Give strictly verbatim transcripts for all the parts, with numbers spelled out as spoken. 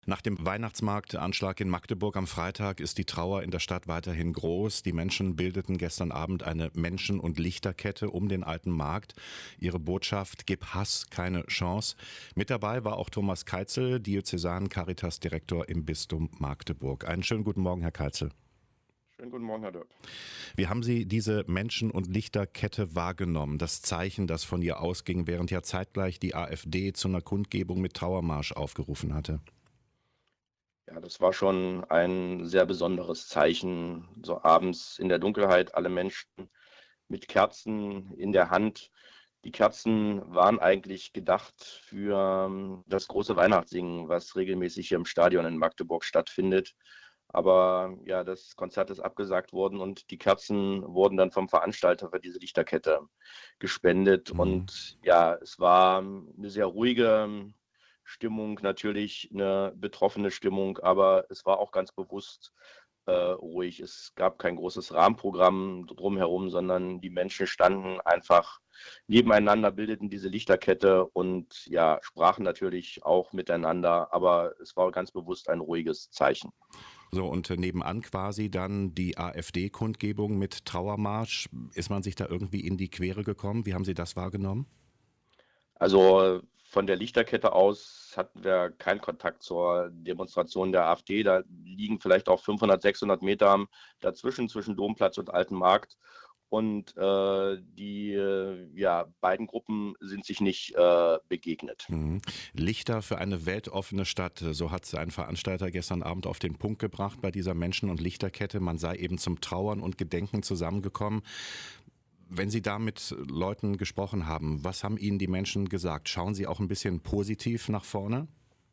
Nach dem Weihnachtsmarktanschlag in Magdeburg am Freitag ist die Trauer in der Stadt weiterhin groß. Die Menschen bildeten gestern Abend eine Menschen- und Lichterkette um den alten Markt. Ihre Botschaft: Gib Hass keine Chance. Mit dabei war auch Thomas Keitzel, Diözesan-Caritas-Direktor im Bistum Magdeburg. Einen schönen guten Morgen, Herr Keitzel. Schönen guten Morgen, Herr Dörp. Wie haben Sie diese Menschen- und Lichterkette wahrgenommen? Das Zeichen, das von ihr ausging, während ja zeitgleich die AfD zu einer Kundgebung mit Trauermarsch aufgerufen hatte. Ja, das war schon ein sehr besonderes Zeichen. So abends in der Dunkelheit, alle Menschen mit Kerzen in der Hand. Die Kerzen waren eigentlich gedacht für ähm, das große Weihnachtssingen, was regelmäßig hier im Stadion in Magdeburg stattfindet. Aber ja, das Konzert ist abgesagt worden und die Kerzen wurden dann vom Veranstalter für diese Lichterkette gespendet. Mhm. Und ja, es war eine sehr ruhige Stimmung, natürlich eine betroffene Stimmung, aber es war auch ganz bewusst äh, ruhig. Es gab kein großes Rahmenprogramm drumherum, sondern die Menschen standen einfach nebeneinander, bildeten diese Lichterkette und ja, sprachen natürlich auch miteinander, aber es war ganz bewusst ein ruhiges Zeichen. So, und nebenan quasi dann die AfD-Kundgebung mit Trauermarsch. Ist man sich da irgendwie in die Quere gekommen? Wie haben Sie das wahrgenommen? Also von der Lichterkette aus hatten wir keinen Kontakt zur Demonstration der AfD. Da liegen vielleicht auch fünfhundert, sechshundert Meter dazwischen, zwischen Domplatz und Alten Markt. Und äh, die äh, ja, beiden Gruppen sind sich nicht äh, begegnet. Mhm. Lichter für eine weltoffene Stadt, so hat es ein Veranstalter gestern Abend auf den Punkt gebracht bei dieser Menschen- und Lichterkette. Man sei eben zum Trauern und Gedenken zusammengekommen. Wenn Sie da mit Leuten gesprochen haben, was haben Ihnen die Menschen gesagt? Schauen Sie auch ein bisschen positiv nach vorne?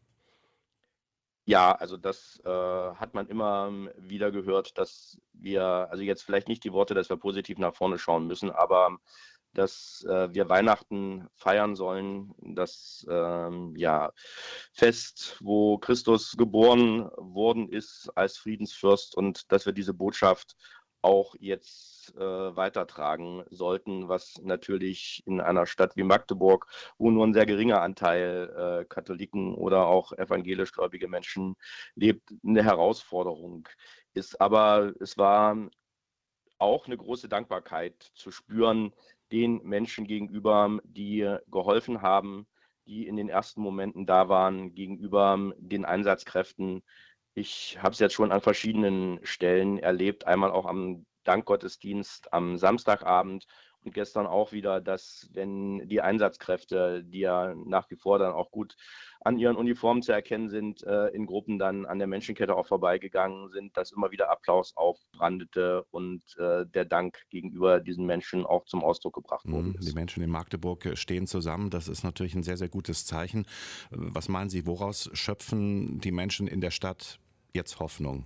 Ja, also das äh, hat man immer ähm, wieder gehört, dass wir, also jetzt vielleicht nicht die Worte, dass wir positiv nach vorne schauen müssen, aber dass äh, wir Weihnachten feiern sollen, das ähm, ja, Fest, wo Christus geboren worden ist als Friedensfürst, und dass wir diese Botschaft auch jetzt äh, weitertragen sollten, was natürlich in einer Stadt wie Magdeburg, wo nur ein sehr geringer Anteil äh, Katholiken oder auch evangelisch-gläubige Menschen lebt, eine Herausforderung ist. Aber es war auch eine große Dankbarkeit zu spüren den Menschen gegenüber, die geholfen haben, die in den ersten Momenten da waren, gegenüber den Einsatzkräften. Ich habe es jetzt schon an verschiedenen Stellen erlebt, einmal auch am Dankgottesdienst am Samstagabend und gestern auch wieder, dass wenn die Einsatzkräfte, die ja nach wie vor dann auch gut an ihren Uniformen zu erkennen sind, äh, in Gruppen dann an der Menschenkette auch vorbeigegangen sind, dass immer wieder Applaus aufbrandete und äh, der Dank gegenüber diesen Menschen auch zum Ausdruck gebracht worden Mhm. Die ist. Menschen in Magdeburg stehen zusammen. Das ist natürlich ein sehr, sehr gutes Zeichen. Was meinen Sie, woraus schöpfen die Menschen in der Stadt jetzt Hoffnung?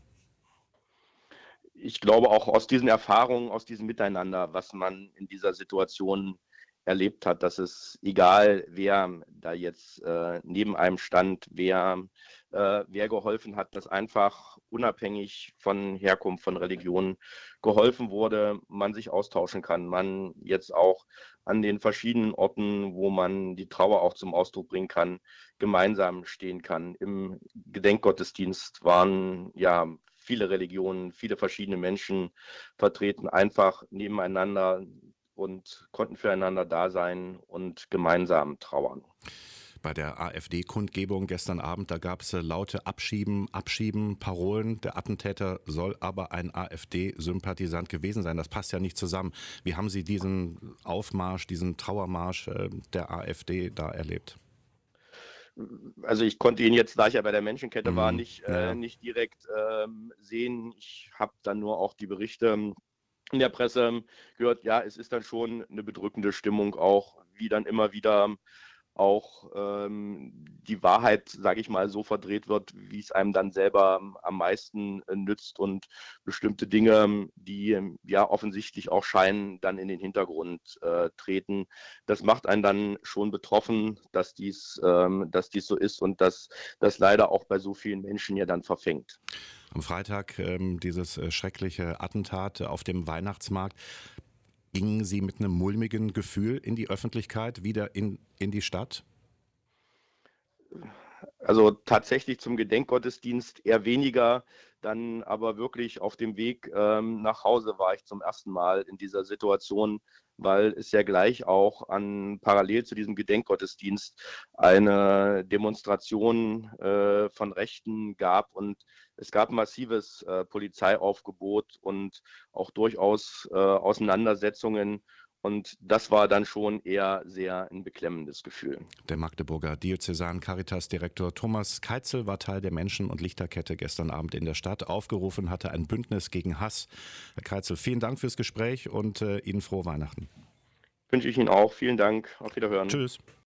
Ich glaube auch aus diesen Erfahrungen, aus diesem Miteinander, was man in dieser Situation erlebt hat, dass es egal, wer da jetzt äh, neben einem stand, wer, äh, wer geholfen hat, dass einfach unabhängig von Herkunft, von Religion geholfen wurde, man sich austauschen kann, man jetzt auch an den verschiedenen Orten, wo man die Trauer auch zum Ausdruck bringen kann, gemeinsam stehen kann. Im Gedenkgottesdienst waren ja viele Religionen, viele verschiedene Menschen vertreten, einfach nebeneinander und konnten füreinander da sein und gemeinsam trauern. Bei der AfD-Kundgebung gestern Abend, da gab es laute Abschieben, Abschieben, Parolen. Der Attentäter soll aber ein AfD-Sympathisant gewesen sein. Das passt ja nicht zusammen. Wie haben Sie diesen Aufmarsch, diesen Trauermarsch äh, der AfD da erlebt? Also ich konnte ihn jetzt, da ich ja bei der Menschenkette war, Mhm. nicht, äh, Naja. nicht direkt ähm, sehen. Ich habe dann nur auch die Berichte in der Presse gehört. Ja, es ist dann schon eine bedrückende Stimmung auch, wie dann immer wieder auch ähm, die Wahrheit, sage ich mal, so verdreht wird, wie es einem dann selber am meisten äh, nützt, und bestimmte Dinge, die ähm, ja offensichtlich auch scheinen, dann in den Hintergrund äh, treten. Das macht einen dann schon betroffen, dass dies, ähm, dass dies so ist und dass das leider auch bei so vielen Menschen ja dann verfängt. Am Freitag ähm, dieses äh, schreckliche Attentat auf dem Weihnachtsmarkt. Gingen Sie mit einem mulmigen Gefühl in die Öffentlichkeit, wieder in, in die Stadt? Also tatsächlich zum Gedenkgottesdienst eher weniger, dann aber wirklich auf dem Weg ähm, nach Hause war ich zum ersten Mal in dieser Situation, weil es ja gleich auch an parallel zu diesem Gedenkgottesdienst eine Demonstration äh, von Rechten gab und es gab ein massives äh, Polizeiaufgebot und auch durchaus äh, Auseinandersetzungen. Und das war dann schon eher sehr ein beklemmendes Gefühl. Der Magdeburger Diözesan-Caritas-Direktor Thomas Keitzel war Teil der Menschen- und Lichterkette gestern Abend in der Stadt. Aufgerufen hatte ein Bündnis gegen Hass. Herr Keitzel, vielen Dank fürs Gespräch und äh, Ihnen frohe Weihnachten. Wünsche ich Ihnen auch. Vielen Dank. Auf Wiederhören. Tschüss.